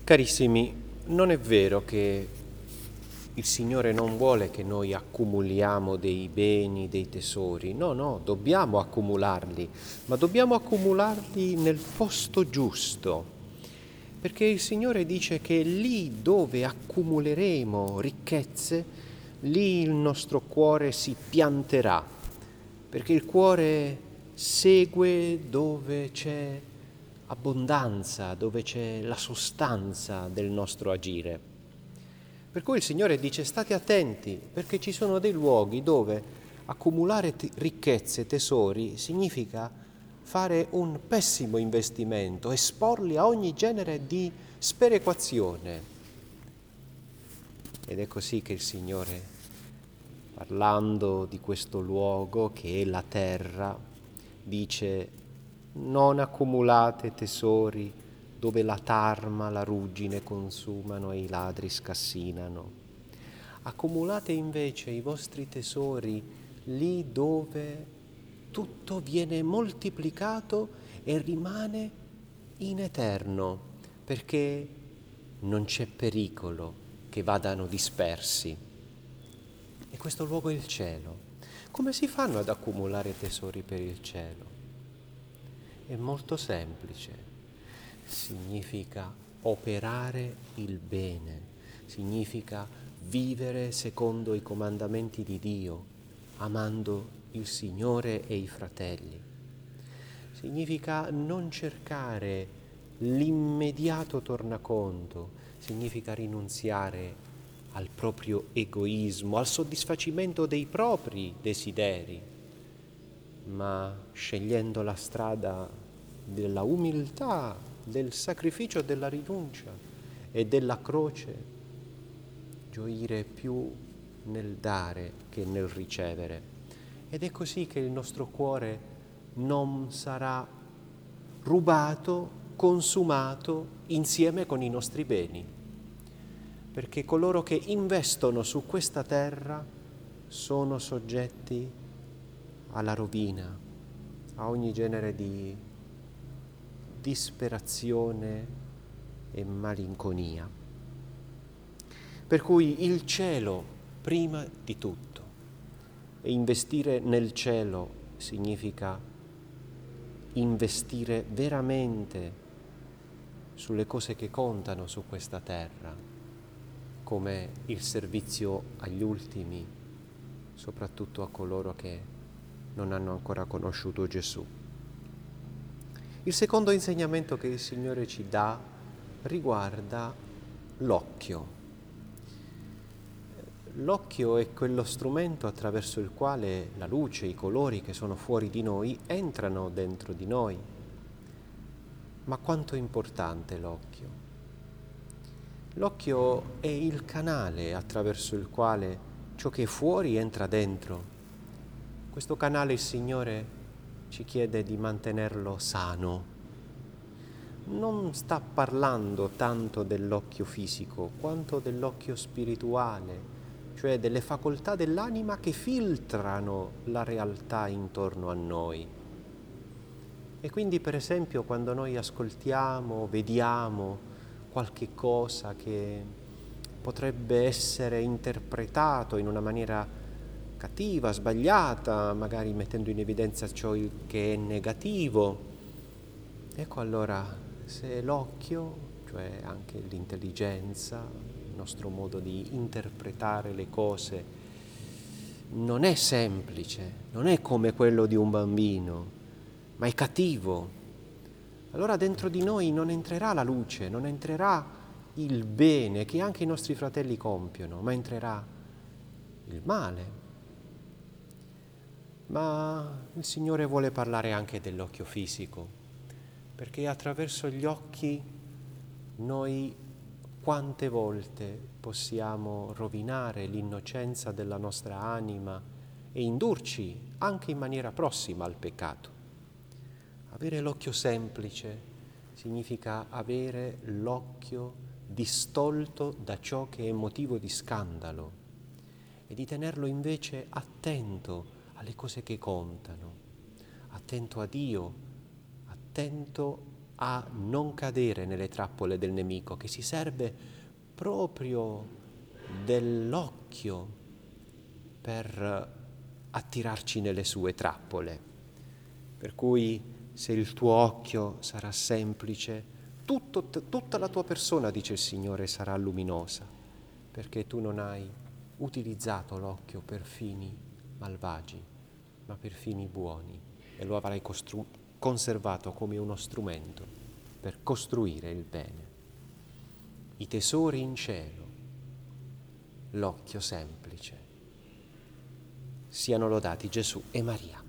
Carissimi, non è vero che il Signore non vuole che noi accumuliamo dei beni, dei tesori. No, dobbiamo accumularli, ma dobbiamo accumularli nel posto giusto. Perché il Signore dice che lì dove accumuleremo ricchezze, lì il nostro cuore si pianterà, perché il cuore segue dove c'è abbondanza, dove c'è la sostanza del nostro agire. Per cui il Signore dice: state attenti, perché ci sono dei luoghi dove accumulare ricchezze, tesori, significa fare un pessimo investimento, esporli a ogni genere di sperequazione. Ed è così che il Signore, parlando di questo luogo che è la terra, dice: non accumulate tesori dove la tarma, la ruggine consumano e i ladri scassinano. Accumulate invece i vostri tesori lì dove tutto viene moltiplicato e rimane in eterno, perché non c'è pericolo che vadano dispersi. E questo luogo è il cielo. Come si fanno ad accumulare tesori per il cielo? È molto semplice. Significa operare il bene, significa vivere secondo i comandamenti di Dio, amando il Signore e i fratelli. Significa non cercare l'immediato tornaconto, significa rinunziare al proprio egoismo, al soddisfacimento dei propri desideri, ma scegliendo la strada della umiltà, del sacrificio, della rinuncia e della croce, gioire più nel dare che nel ricevere. Ed è così che il nostro cuore non sarà rubato, consumato insieme con i nostri beni, perché coloro che investono su questa terra sono soggetti alla rovina, a ogni genere di disperazione e malinconia. Per cui il cielo prima di tutto, e investire nel cielo significa investire veramente sulle cose che contano su questa terra, come il servizio agli ultimi, soprattutto a coloro che non hanno ancora conosciuto Gesù. Il secondo insegnamento che il Signore ci dà riguarda l'occhio. L'occhio è quello strumento attraverso il quale la luce, i colori che sono fuori di noi entrano dentro di noi. Ma quanto è importante l'occhio? L'occhio è il canale attraverso il quale ciò che è fuori entra dentro. Questo canale il Signore ci chiede di mantenerlo sano. Non sta parlando tanto dell'occhio fisico quanto dell'occhio spirituale, cioè delle facoltà dell'anima che filtrano la realtà intorno a noi. E quindi, per esempio, quando noi ascoltiamo, vediamo qualche cosa che potrebbe essere interpretato in una maniera cattiva, sbagliata, magari mettendo in evidenza ciò che è negativo, ecco allora, se l'occhio, cioè anche l'intelligenza, il nostro modo di interpretare le cose, non è semplice, non è come quello di un bambino, ma è cattivo, allora dentro di noi non entrerà la luce, non entrerà il bene che anche i nostri fratelli compiono, ma entrerà il male. Ma il Signore vuole parlare anche dell'occhio fisico, perché attraverso gli occhi noi quante volte possiamo rovinare l'innocenza della nostra anima e indurci anche in maniera prossima al peccato. Avere l'occhio semplice significa avere l'occhio distolto da ciò che è motivo di scandalo e di tenerlo invece attento alle cose che contano, attento a Dio, attento a non cadere nelle trappole del nemico, che si serve proprio dell'occhio per attirarci nelle sue trappole. Per cui se il tuo occhio sarà semplice, tutta la tua persona, dice il Signore, sarà luminosa, perché tu non hai utilizzato l'occhio per fini malvagi, ma per fini buoni, e lo avrai conservato come uno strumento per costruire il bene. I tesori in cielo, l'occhio semplice. Siano lodati Gesù e Maria.